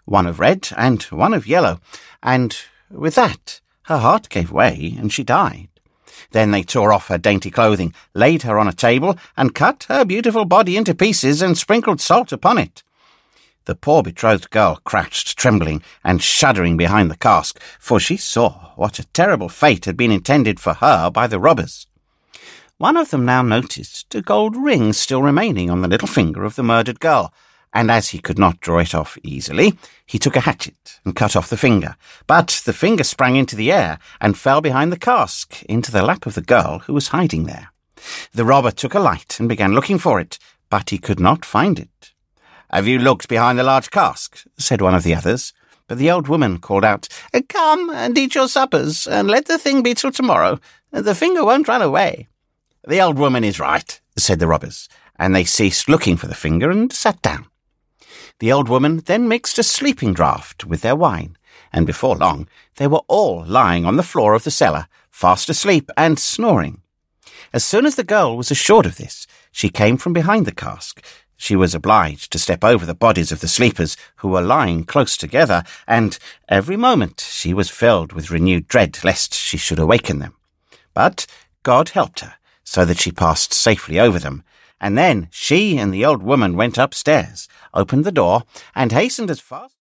one of red and one of yellow, and with that her heart gave way and she died. Then they tore off her dainty clothing, laid her on a table, and cut her beautiful body into pieces and sprinkled salt upon it. The poor betrothed girl crouched trembling and shuddering behind the cask, for she saw what a terrible fate had been intended for her by the robbers. One of them now noticed a gold ring still remaining on the little finger of the murdered girl, and as he could not draw it off easily, he took a hatchet and cut off the finger. But the finger sprang into the air and fell behind the cask into the lap of the girl who was hiding there. The robber took a light and began looking for it, but he could not find it. "Have you looked behind the large cask?" said one of the others. But the old woman called out, "Come and eat your suppers, and let the thing be till tomorrow. The finger won't run away." "The old woman is right," said the robbers, and they ceased looking for the finger and sat down. The old woman then mixed a sleeping draught with their wine, and before long they were all lying on the floor of the cellar, fast asleep and snoring. As soon as the girl was assured of this, she came from behind the cask. She was obliged to step over the bodies of the sleepers, who were lying close together, and every moment she was filled with renewed dread lest she should awaken them. But God helped her, so that she passed safely over them, and then she and the old woman went upstairs, opened the door, and hastened as fast